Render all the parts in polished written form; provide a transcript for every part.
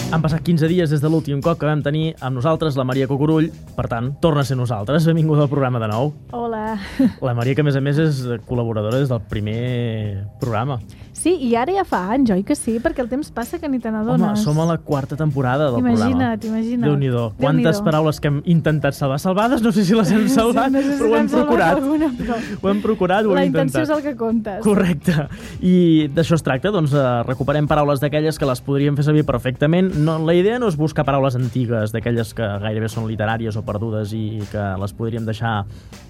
Han passat 15 dies des de l'últim cop que vam tenir amb nosaltres la Maria Cucurull. Per tant, torna a ser nosaltres. Benvinguda al programa de nou. Hola. La Maria, que a més és col·laboradora des del primer programa. Sí, i ara ja fa anys, oi que sí? Perquè el temps passa que ni te n'adones. Home, som a la 4ª temporada del programa. Imagina't. Déu-n'hi-do. Quantes paraules que hem intentat salvar. Salvades, no sé si les hem salvat, no sé si però ho hem procurat. Alguna, però... Ho hem procurat, ho hem intentat. La intenció és el que comptes. Correcte. I d'això es tracta, doncs recuperem paraules d'aquelles que les podríem fer servir perfectament. No, la idea no és buscar paraules antigues, d'aquelles que gairebé són literàries o perdudes i que les podríem deixar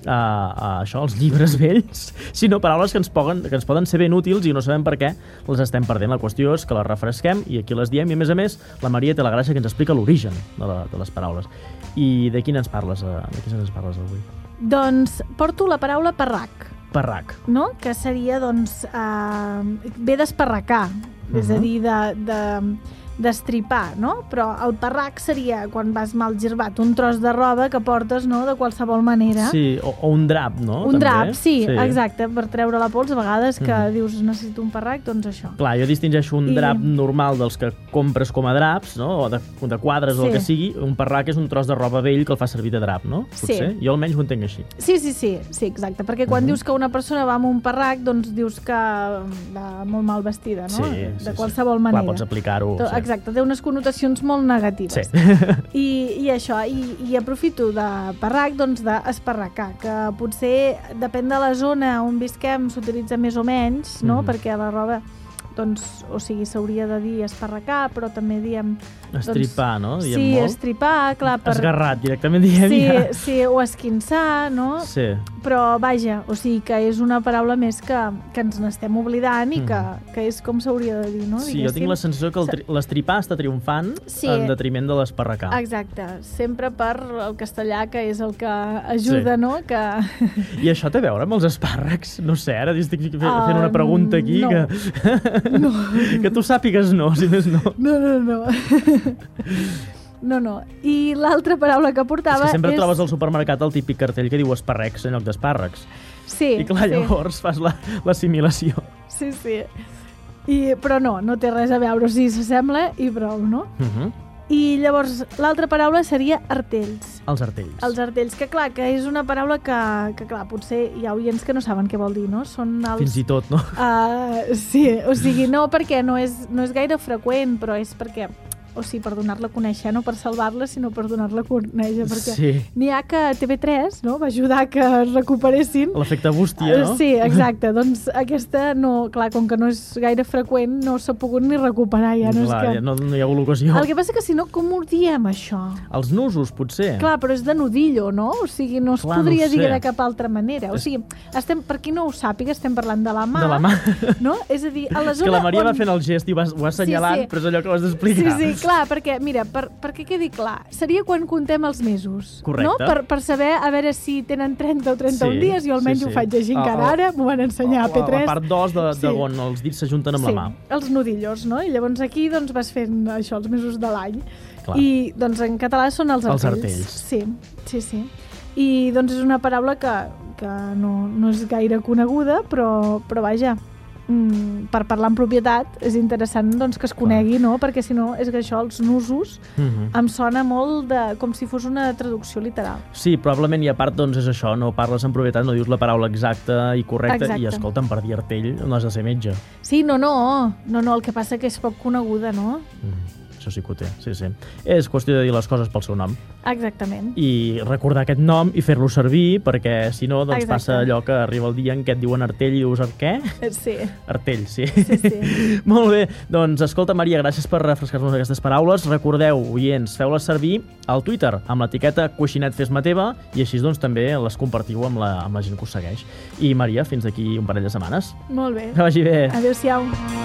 als llibres vells, sinó paraules que ens poden ser ben útils i no sabem per què les estem perdent. La qüestió és que les refresquem i aquí les diem, i a més, la Maria té la gràcia que ens explica l'origen de les paraules. I de quina ens parles avui? Doncs porto la paraula parrac. Parrac. No? Que seria, doncs, ve d'esparracar, és a dir, d'estripar, no? Però el parrac seria quan vas mal girbat, un tros de roba que portes, no?, de qualsevol manera. Sí, o un drap, no? Un també? Drap, sí, exacte, per treure la pols, a vegades que dius necessito un parrac, doncs això. Clar, jo distingeixo un drap normal dels que compres com a draps, no?, o de quadres o el que sigui. Un parrac és un tros de roba vell que el fa servir de drap, no? Potser? Jo almenys ho entenc així. Sí, exacte, perquè quan dius que una persona va amb un parrac, doncs dius que va molt mal vestida, no? De qualsevol manera. Clar, pots aplicar-ho. Exacte, té unes connotacions molt negatives. Sí. I això, i aprofito de parrac, doncs d'esparracar, que potser depèn de la zona on visquem s'utilitza més o menys, no? Perquè la roba, doncs, o sigui, s'hauria de dir esparracar, però també diem... Estripar, no? Diem sí, molt. Estripar, clar. Esgarrat, directament diem ja. Sí, o esquinçar, no? Sí. Però, vaja, o sigui, que és una paraula més que ens n'estem oblidant i que és com s'hauria de dir, no? Sí, jo tinc la sensació que l'estripar està triomfant en detriment de l'esparracar. Exacte, sempre per el castellà, que és el que ajuda, no? I això té a veure amb els espàrrecs? No sé, ara estic fent una pregunta aquí No. Que tu sàpigues no, si més no. No. No. I l'altra paraula que portava és... Que sempre trobes al supermercat el típic cartell que diu espàrrecs en lloc d'espàrrecs. Sí. I clar, llavors fas l'assimilació. Sí. Però no té res a veure, o sigui, s'assembla i prou, no? I llavors l'altra paraula seria artells. Els artells. Els artells, que clar, que és una paraula que clar, potser hi ha oients que no saben què vol dir, no? Són els... Fins i tot, no? Sí, o sigui, no perquè no és gaire freqüent, però és perquè... O sigui, per donar-la a conèixer, no per salvar-la, sinó per donar-la a conèixer, perquè n'hi ha que TV3, no?, va ajudar que es recuperessin. L'efecte bústia, no? Sí, exacte. Doncs aquesta, no, clar, com que no és gaire freqüent, no s'ha pogut ni recuperar. Ja no hi ha hagut ocasió. El que passa que si no, com ho diem, això? Els nusos, potser. Clar, però és de nudillo, no? O sigui, no es podria dir de cap altra manera. O sigui, per qui no ho sàpiga, estem parlant de la mà. De la mà. No? És a dir, a la zona... Que la Maria va fent el gest i ho va assenyalant, però és allò que ho has d'explicar. Sí, clar, perquè, mira, perquè quedi clar, seria quan contem els mesos. Correcte. No? Per saber a veure si tenen 30 o 31 dies, jo almenys ho faig així encara ara, m'ho van ensenyar a P3. La part 2 on els dits s'ajunten amb la mà. Els nudillos, no? I llavors aquí doncs, vas fent això els mesos de l'any. I doncs en català són els artells. Sí. I doncs és una paraula que no és gaire coneguda, però vaja, per parlar en propietat és interessant doncs, que es conegui, no? Perquè si no és que això, els nusos, em sona molt com si fos una traducció literal. Sí, probablement, i a part doncs és això, no parles en propietat, no dius la paraula exacta i correcta. I escolta'm, per dir artell no has de ser metge. Sí, no, el que passa que és poc coneguda, no? Això sí que ho té, sí. És qüestió de dir les coses pel seu nom. Exactament. I recordar aquest nom i fer-lo servir, perquè si no, doncs passa allò que arriba el dia en què et diuen artell i dius què? Sí. Artell, sí. Sí. Molt bé, doncs escolta, Maria, gràcies per refrescar-nos aquestes paraules. Recordeu, oients, feu-les servir al Twitter amb l'etiqueta Coixinet Fes-me Teva i així doncs també les compartiu amb la gent que us segueix. I Maria, fins d'aquí un parell de setmanes. Molt bé. Que vagi bé. Adéu-siau.